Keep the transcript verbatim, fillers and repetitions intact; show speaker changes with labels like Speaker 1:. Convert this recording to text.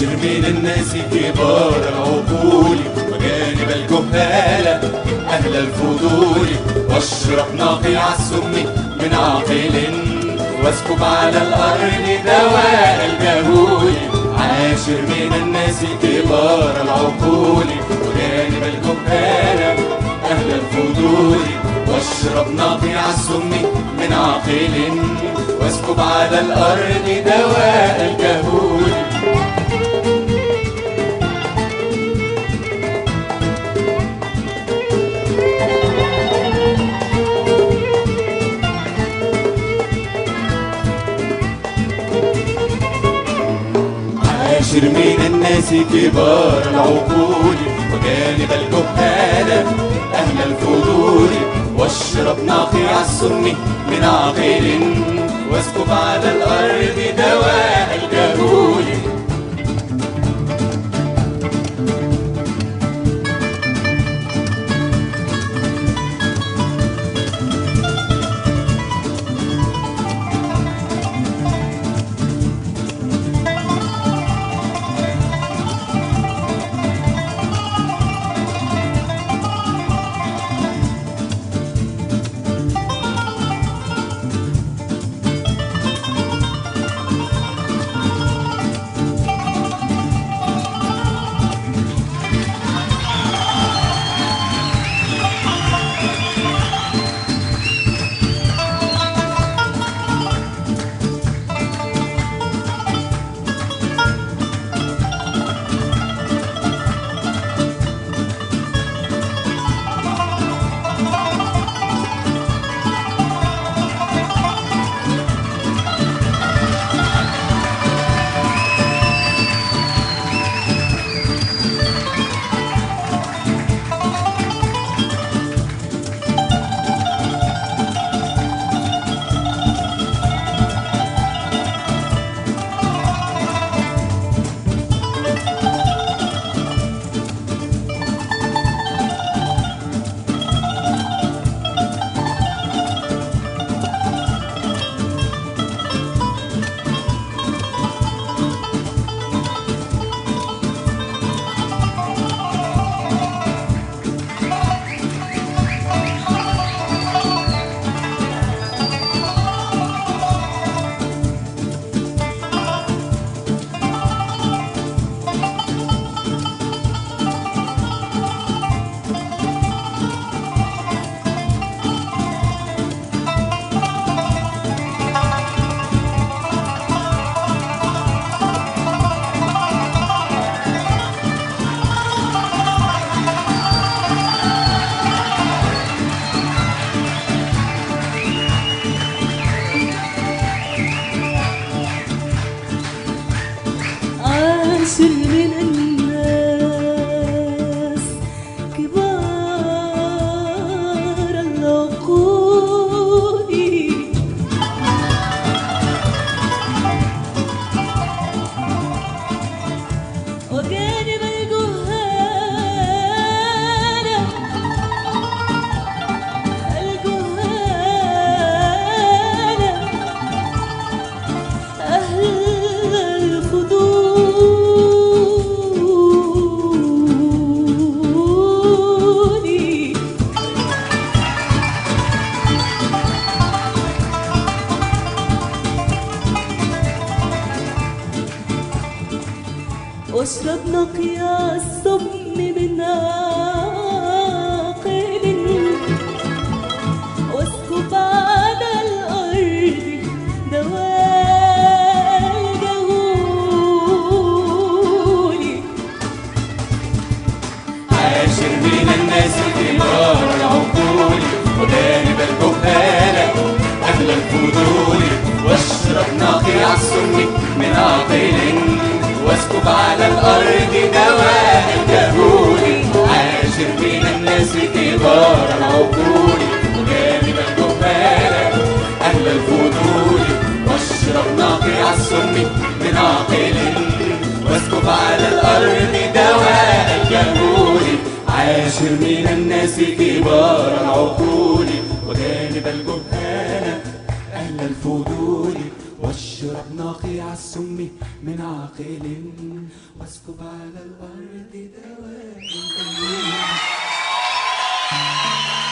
Speaker 1: عاشر من الناس كبار العقول وجانب الجهالة أهل الفضول، واشرب ناقع السم من عاقل واسكب على الأرض دواء الجهول. عاشر من الناس كبار العقول وجانب الجهالة أهل الفضول، واشرب ناقع السم من عاقل واسكب على الأرض دواء الجهول. عاشر من الناس كبار العقول وجانب الجهالة أهل الفضول، واشرب ناقع السم من عاقل واسكب على الأرض دواء الجهول.
Speaker 2: عاشر من الناس كبار العقول وجانب الجهالة الجهالة أهل واشرب نقيا السم من عاقل واسكب على الأرض دواء الجهول.
Speaker 1: عاشر من الناس كبار العقول وجانب الجهالة أهل الفضول، واشرب ناقع السم من عاقل واسكب على الأرض دواء الجهول. عاشر من الناس كبار العقول وجانب الجهالة أهل الفضول، واشرب ناقع السم من عاقل واسكب على الأرض دواء الجهول. عاشر من الناس كبار العقول وجانب الجهالة أهل الفضول، واشرب ناقع السم من عاقل واسكب على الأرض دواء